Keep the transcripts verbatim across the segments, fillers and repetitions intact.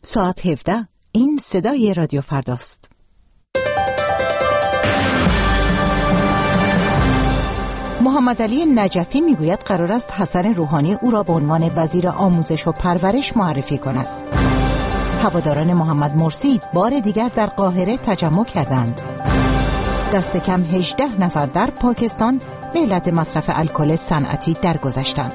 ساعت هفده. این صدای رادیو فرداست. محمد علی نجفی میگوید قرار است حسن روحانی او را به عنوان وزیر آموزش و پرورش معرفی کند. هواداران محمد مرسی بار دیگر در قاهره تجمع کردند. دست کم هجده نفر در پاکستان به علت مصرف الکل صنعتی درگذشتند.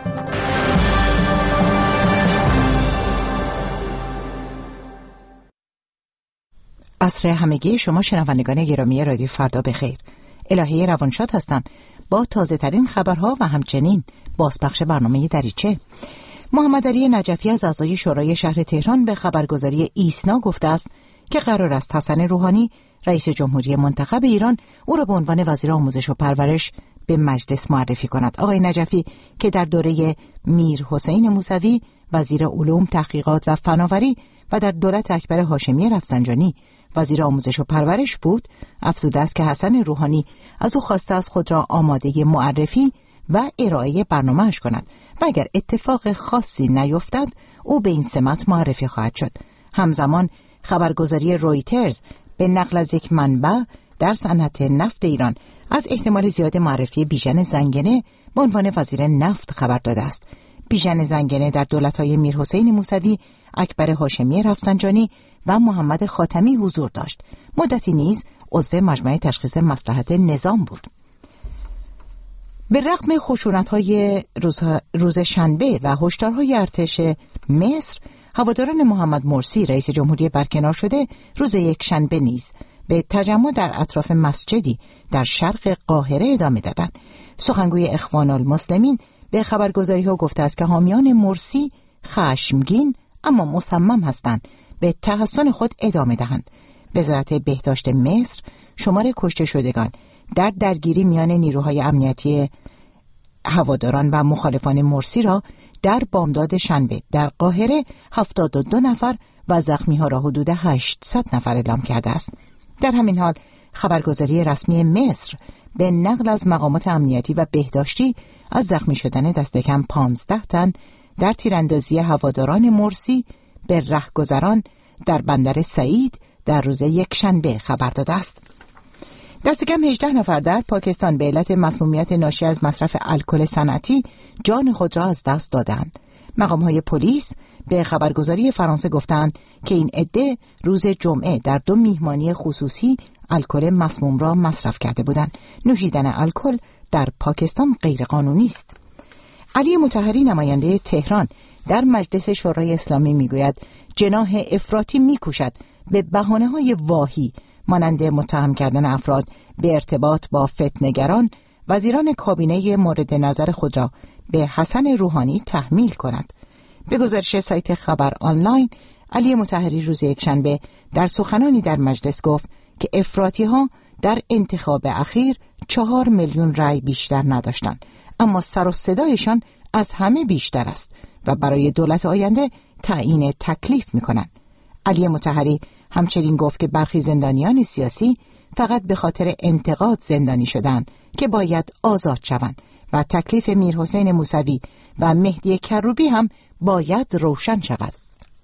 عصر همگی شما شنوندگان گرامی رادیو فردا بخیر. الهه روانشاد هستم با تازه ترین خبرها و همچنین بازپخش برنامه دریچه. محمد علی نجفی از اعضای شورای شهر تهران به خبرگزاری ایسنا گفته است که قرار است حسن روحانی رئیس جمهوری منتخب ایران او را به عنوان وزیر آموزش و پرورش به مجلس معرفی کند. آقای نجفی که در دوره میر حسین موسوی وزیر علوم، تحقیقات و فناوری و در دولت اکبر هاشمی رفسنجانی وزیر آموزش و پرورش بود، افزوده است که حسن روحانی از او خواسته است خود را آماده معرفی و ارائه برنامه‌اش کند و اگر اتفاق خاصی نیفتد او به این سمت معرفی خواهد شد. همزمان خبرگزاری رویترز به نقل از یک منبع در صنعت نفت ایران از احتمال زیاد معرفی بیژن زنگنه به عنوان وزیر نفت خبر داده است. بیژن زنگنه در دولت‌های میرحسین موسوی، اکبر هاشمی رفسنجانی و محمد خاتمی حضور داشت. مدتی نیز عضو مجمع تشخیص مصلحت نظام بود. به رغم خشونت‌های روز, روز شنبه و هشدارهای ارتش مصر، هواداران محمد مرسی رئیس جمهوری برکنار شده روز یک شنبه نیز به تجمع در اطراف مسجدی در شرق قاهره ادامه دادند. سخنگوی اخوان المسلمین به خبرگزاری‌ها گفته است که حامیان مرسی خشمگین اما مصمم هستند به تحسن خود ادامه دهند. وزارت بهداشت مصر شمار کشته شدگان در درگیری میان نیروهای امنیتی هواداران و مخالفان مرسی را در بامداد شنبه در قاهره هفتاد و دو نفر و زخمی‌ها را حدود هشتصد نفر اعلام کرده است. در همین حال خبرگزاری رسمی مصر به نقل از مقامات امنیتی و بهداشتی از زخمی شدن دست کم پانزده تن در تیراندازی هواداران مرسی به رهگذران در بندر سعید در روز یک شنبه خبر داده است. دست کم هجده نفر در پاکستان به علت مسمومیت ناشی از مصرف الکل صنعتی جان خود را از دست دادند. مقام‌های پلیس به خبرگزاری فرانسه گفتند که این عده روز جمعه در دو میهمانی خصوصی الکل مسموم را مصرف کرده بودند. نوشیدن الکل در پاکستان غیرقانونی است. علی مطهری نماینده تهران در مجلس شورای اسلامی میگوید جناح افراطی میکوشد به بهانه‌های واهی مانند متهم کردن افراد به ارتباط با فتنه‌گران وزیران کابینه مورد نظر خود را به حسن روحانی تحمیل کند. به گزارش سایت خبر آنلاین، علی مطهری روز یکشنبه در سخنانی در مجلس گفت که افراطی‌ها در انتخاب اخیر چهار میلیون رأی بیشتر نداشتند، اما سر و صدایشان از همه بیشتر است و برای دولت آینده تعیین تکلیف می‌کنند. علی مطهری همچنین گفت که برخی زندانیان سیاسی فقط به خاطر انتقاد زندانی شدند که باید آزاد شوند و تکلیف میرحسین موسوی و مهدی کروبی هم باید روشن شود.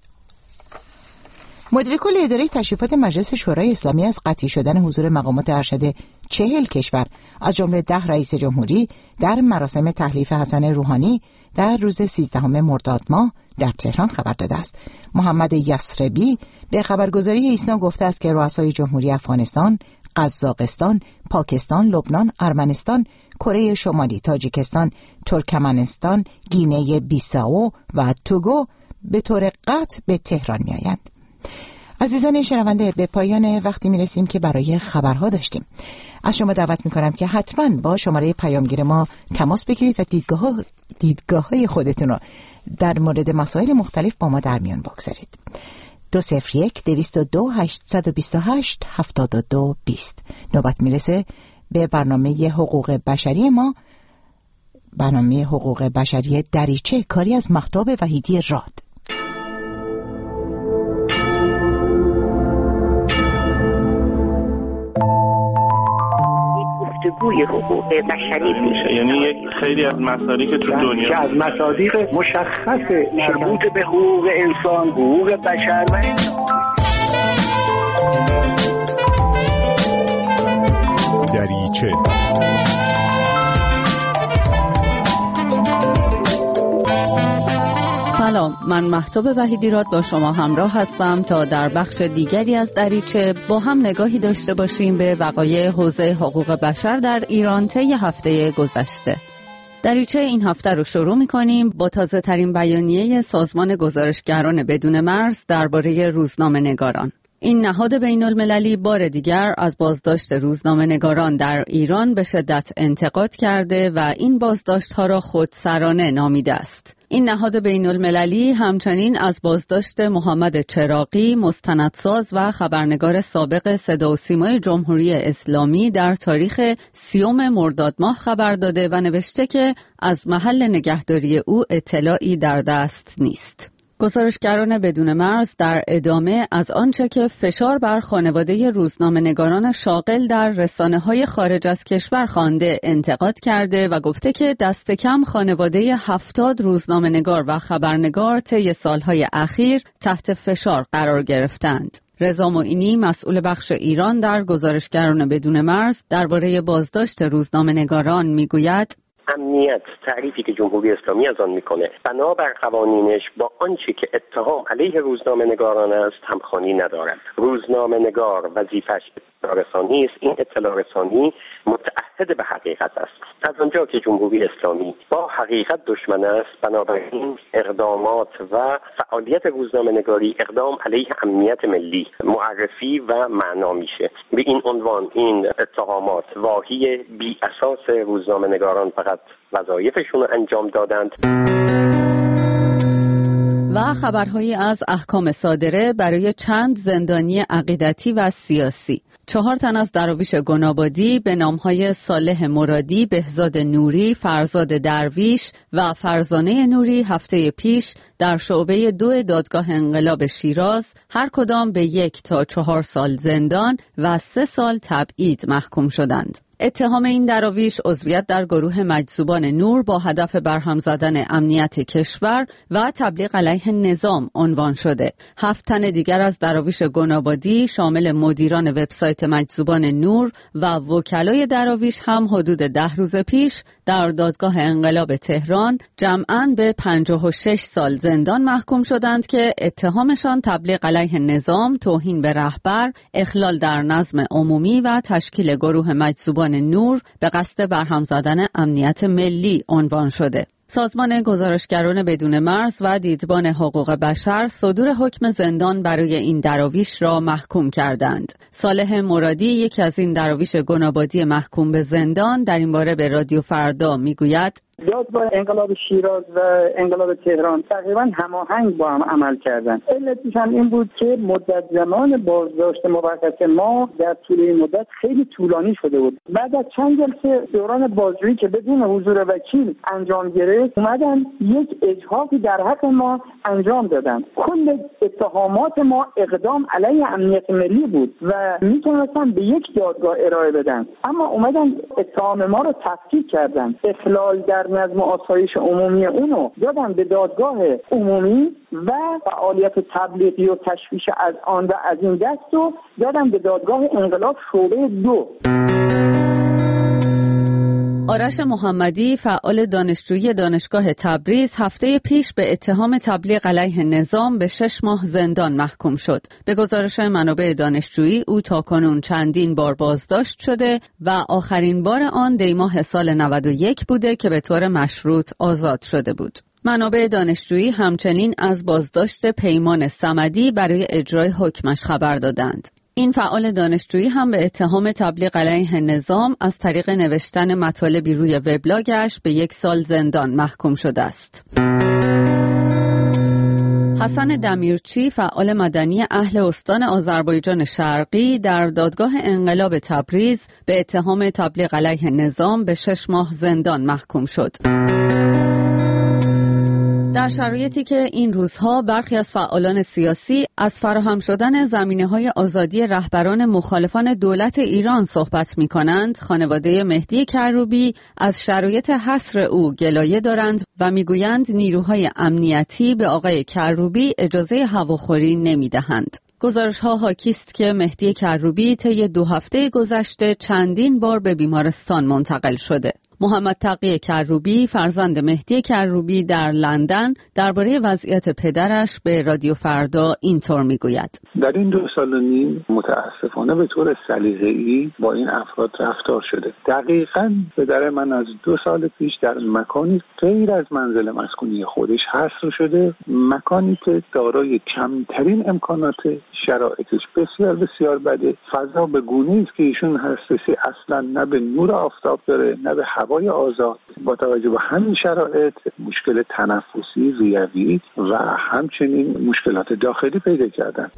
مدیر کل اداره تشریفات مجلس شورای اسلامی از قطعی شدن حضور مقامات ارشد چهل کشور از جمله ده رئیس جمهوری در مراسم تحلیف حسن روحانی در روز سیزدهم مرداد ماه در تهران خبر داده است. محمد یسربی به خبرگزاری ایسنا گفته است که رؤسای جمهوری افغانستان، قزاقستان، پاکستان، لبنان، ارمنستان، کره شمالی، تاجیکستان، ترکمنستان، گینه بیساو و توگو به طور قطع به تهران می‌آیند. عزیزان شنونده، به پایان وقتی میرسیم که برای خبرها داشتیم. از شما دعوت میکنم که حتما با شماره پیامگیر ما تماس بگیرید و دیدگاه ها دیدگاه های خودتون رو در مورد مسائل مختلف با ما در میان بگذارید. دو صفر یک دویست و دو هشتصد و بیست و هشت هفتاد و دو بیست. نوبت میرسه به برنامه حقوق بشری ما، برنامه حقوق بشری دریچه، کاری از مهتاب وحیدی راد. بازگوی حقوق بشری بود. یعنی یک خیلی از مصادیق تو دنیا که از مصادیق مشخص مربوط به حقوق انسان، حقوق بشر و دریچه. سلام، من مهتاب وحیدیراد با شما همراه هستم تا در بخش دیگری از دریچه با هم نگاهی داشته باشیم به وقایع حوزه حقوق بشر در ایران طی هفته گذشته. دریچه این هفته رو شروع می‌کنیم با تازه ترین بیانیه سازمان گزارشگران بدون مرز درباره روزنامه‌نگاران. این نهاد بین المللی بار دیگر از بازداشت روزنامه‌نگاران در ایران به شدت انتقاد کرده و این بازداشت‌ها را خودسرانه نامیده است. این نهاد بین المللی همچنین از بازداشت محمد چراغی، مستندساز و خبرنگار سابق صدا و سیمای جمهوری اسلامی در تاریخ سیوم مرداد ماه خبر داده و نوشته که از محل نگهداری او اطلاعی در دست نیست. گزارشگران بدون مرز در ادامه از آنچه که فشار بر خانواده روزنامه‌نگاران شاغل در رسانه‌های خارج از کشور خوانده انتقاد کرده و گفته که دست کم خانواده هفتاد روزنامه‌نگار و خبرنگار طی سالهای اخیر تحت فشار قرار گرفتند. رضا معینی مسئول بخش ایران در گزارشگران بدون مرز درباره بازداشت روزنامه‌نگاران میگوید: امنیت تعریفی که جمهوری اسلامی از آن میکنه بنابر قوانینش با آنچه که اتهام علیه روزنامه‌نگاران است همخوانی ندارد. روزنامه‌نگار وظیفه‌اش اطلاع رسانی است. این اطلاع رسانی متعهد به حقیقت است. از آنجا که جمهوری اسلامی با حقیقت دشمن است، بنابراین اقدامات و فعالیت روزنامه‌نگاری اقدام علیه امنیت ملی معرفی و معنا میشه. به این عنوان این اتهامات واهی بی اساس. روزنامه‌نگاران فقط وظایفشون رو انجام دادند. و خبرهایی از احکام صادره برای چند زندانی عقیدتی و سیاسی. چهار تن از دراویش گنابادی به نامهای صالح مرادی، بهزاد نوری، فرزاد درویش و فرزانه نوری هفته پیش در شعبه دو دادگاه انقلاب شیراز هر کدام به یک تا چهار سال زندان و سه سال تبعید محکوم شدند. اتهام این دراویش عضویت در گروه مجذوبان نور با هدف برهم زدن امنیت کشور و تبلیغ علیه نظام عنوان شده. هفت تن دیگر از دراویش گنابادی شامل مدیران وبسایت مجذوبان نور و وکلای دراویش هم حدود ده روز پیش در دادگاه انقلاب تهران جمعاً به پنجاه و شش سال زندان محکوم شدند که اتهامشان تبلیغ علیه نظام، توهین به رهبر، اخلال در نظم عمومی و تشکیل گروه مجذوبان نور به قصد برهم زدن امنیت ملی عنوان شده. سازمان گزارشگران بدون مرز و دیدبان حقوق بشر صدور حکم زندان برای این دراویش را محکوم کردند. صالح مرادی، یکی از این دراویش گنابادی محکوم به زندان، در این باره به رادیو فردا میگوید: دادگاه انقلاب شیراز و انقلاب تهران تقریبا هماهنگ با هم عمل کردند. علتش هم این بود که مدت زمان بازداشت موقت ما در طول این مدت خیلی طولانی شده بود. بعد از چند جلسه دوران بازجویی که بدون حضور وکیل انجام گرفت، اومدن یک اجحافی در حق ما انجام دادن. کل اتهامات ما اقدام علیه امنیت ملی بود و میتونستن به یک دادگاه ارائه بدن، اما اومدن اتهام ما رو تفکیک کردن. اخلال در نظم آسایش عمومی اونو دادن به دادگاه عمومی و فعالیت تبلیغی و تشویش از آن و از این دست رو دادن به دادگاه انقلاب شعبه دو. آرش محمدی، فعال دانشجویی دانشگاه تبریز، هفته پیش به اتهام تبلیغ علیه نظام به شش ماه زندان محکوم شد. به گزارش منابع دانشجویی او تاکنون چندین بار بازداشت شده و آخرین بار آن دیماه سال نود و یک بوده که به طور مشروط آزاد شده بود. منابع دانشجویی همچنین از بازداشت پیمان صمدی برای اجرای حکمش خبر دادند. این فعال دانشجویی هم به اتهام تبلیغ علیه نظام از طریق نوشتن مطالبی روی وبلاگش به یک سال زندان محکوم شده است. حسن دمیرچی، فعال مدنی اهل استان آذربایجان شرقی، در دادگاه انقلاب تبریز به اتهام تبلیغ علیه نظام به شش ماه زندان محکوم شد. در شرایطی که این روزها برخی از فعالان سیاسی از فراهم شدن زمینه‌های آزادی رهبران مخالفان دولت ایران صحبت می‌کنند، خانواده مهدی کروبی از شرایط حصر او گلایه دارند و می‌گویند نیروهای امنیتی به آقای کروبی اجازه هواخوری نمی‌دهند. گزارش‌ها حاکی است که مهدی کروبی طی دو هفته گذشته چندین بار به بیمارستان منتقل شده. محمد تقی کروبی فرزند مهدی کروبی در لندن درباره وضعیت پدرش به رادیو فردا اینطور میگوید: در این دو سال و نیم متاسفانه به طور سلیقه‌ای با این افراد رفتار شده. دقیقاً پدر من از دو سال پیش در مکانی غیر از منزل مسکونی خودش حصر شده، مکانی که دارای کمترین امکانات، شرایطش بسیار بسیار بده. فضا به گونه‌ای است که ایشون حساسی اصلاً نه به نور آفتاب داره نه به هوای آزاد. با توجه به همین شرایط مشکل تنفسی، ریوی و همچنین مشکلات داخلی پیدا کردن.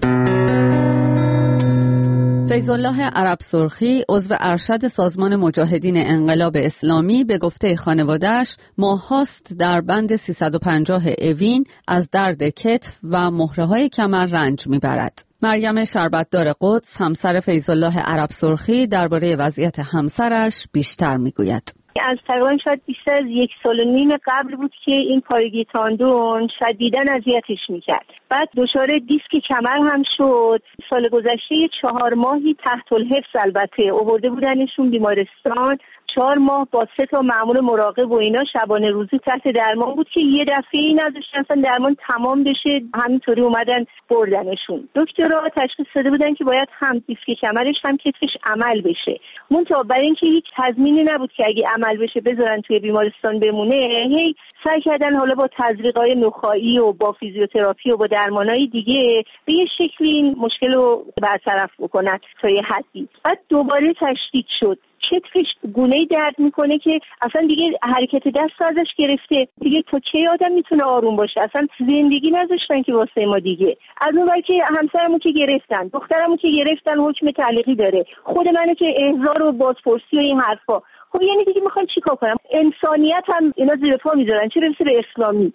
فیض‌الله عرب سرخی عضو ارشد سازمان مجاهدین انقلاب اسلامی به گفته خانواده‌اش ماهاست در بند سیصد و پنجاه اوین از درد کتف و مهره‌های کمر رنج می‌برد. مریم شربتدار قدس همسر فیض‌الله عرب سرخی درباره وضعیت همسرش بیشتر می‌گوید. از تقریبا شاید بیشتر از یک سال و نیم قبل بود که این پارگی تاندون شدیداً اذیتش میکرد. بعد دچار دیسک کمر هم شد. سال گذشته چهار ماهی تحت الحفظ البته آورده بودنشون بیمارستان. چهار ماه با سه تا مأمور مراقب و اینا شبانه روزی تحت درمان بود که یه دفعه‌ای نداشتن اصلا درمان تمام بشه، همینطوری اومدن بردنشون. دکترها تشخیص داده بودن که باید هم دیسک کمرش هم کتفش عمل بشه. منتها برای اینکه هیچ تضمینی نبود که اگه عمل بشه بذارن توی بیمارستان بمونه، هی سعی کردن حالا با تزریق‌های نخاعی و با فیزیوتراپی و با درمان‌های دیگه به یه شکلی این مشکل رو برطرف بکنن تا یه حدی. بعد دوباره تشدید شد. کتفش گونه‌ای درد میکنه که اصلا دیگه حرکت دست ازش گرفته. دیگه تا کی آدم میتونه آروم باشه؟ اصلا زندگی نذاشتن که واسه ما دیگه. از اون ور که همسرمو که گرفتن، دخترمو که گرفتن، حکم تعلیقی داره. خود منو که احضار و بازپرسی و این حرفا. خب یعنی دیگه میخوان چیکار کنم؟ انسانیت هم اینا زیر پا میذارن، چه برسه به اسلامی.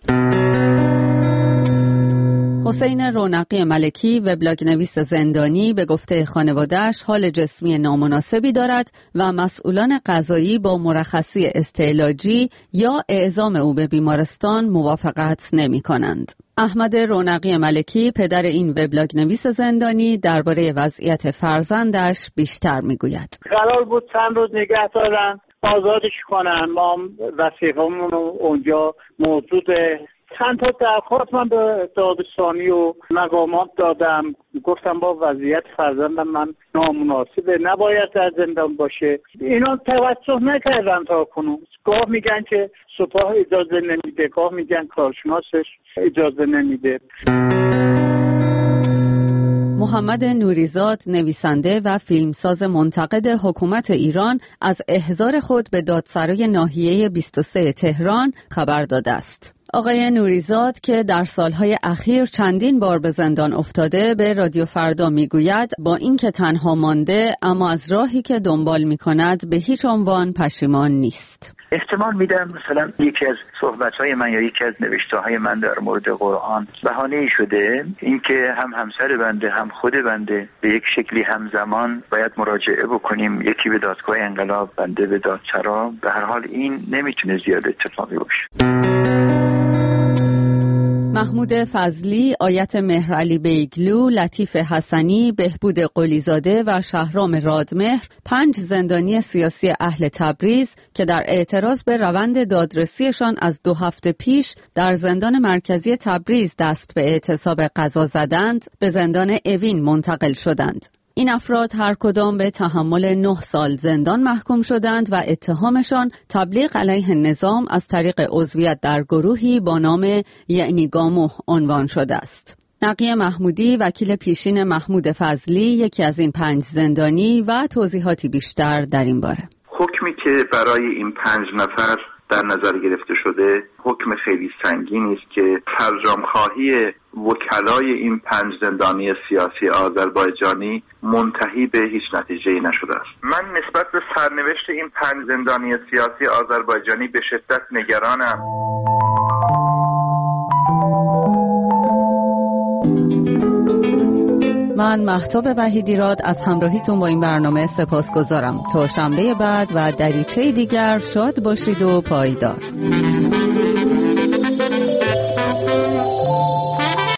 حسین رونقی ملکی وبلاگ نویس زندانی به گفته خانواده‌اش حال جسمی نامناسبی دارد و مسئولان قضایی با مرخصی استعلاجی یا اعزام او به بیمارستان موافقت نمی کنند. احمد رونقی ملکی پدر این وبلاگ نویس زندانی درباره وضعیت فرزندش بیشتر می گوید. قرار بود چند روز نگه دارن آزادش کنن، ما وثیقه‌مون اونجا موجوده. چند تا درخواست من به دادستانی و مقامات دادم، گفتم با وضعیت فرزندم من نامناسبه، نباید در زندان باشه. اینا توجه نکردن تا کنون. گاه میگن که سپاه اجازه نمیده، گاه میگن کارشناسش اجازه نمیده. محمد نوریزاد نویسنده و فیلمساز منتقد حکومت ایران از احضار خود به دادسرای ناحیه بیست و سه تهران خبر داده است. آقای نوریزاد که در سالهای اخیر چندین بار به زندان افتاده به رادیو فردا میگوید با اینکه تنها مانده اما از راهی که دنبال میکند به هیچ عنوان پشیمان نیست. احتمال میدم مثلا یکی از صحبت‌های من یا یکی از نوشته‌های من در مورد قرآن بهانه‌ای شده، اینکه هم همسر بنده هم خود بنده به یک شکلی همزمان باید مراجعه بکنیم، یکی به دادگاه انقلاب، بنده به دادسرا. به هر حال این نمیتونه زیاد اتفاقی باشه. محمود فضلی، آیت مهرعلی بیگلو، لطیف حسنی، بهبود قلیزاده و شهرام رادمهر، پنج زندانی سیاسی اهل تبریز که در اعتراض به روند دادرسیشان از دو هفته پیش در زندان مرکزی تبریز دست به اعتصاب قضا زدند، به زندان اوین منتقل شدند. این افراد هر کدام به تحمل نه سال زندان محکوم شدند و اتهامشان تبلیغ علیه نظام از طریق عضویت در گروهی با نام یعنی گاموه عنوان شده است. نقی محمودی، وکیل پیشین محمود فضلی، یکی از این پنج زندانی و توضیحاتی بیشتر در این باره. حکمی که برای این پنج نفر در نظر گرفته شده حکم خیلی سنگینی است که فرجام‌خواهی وکلای این پنج زندانی سیاسی آذربایجانی منتهی به هیچ نتیجه‌ای نشده است. من نسبت به سرنوشت این پنج زندانی سیاسی آذربایجانی به شدت نگرانم. من مهتاب وحیدیراد از همراهیتون با این برنامه سپاسگزارم. تا شنبه بعد و دریچه دیگر شاد باشید و پایدار.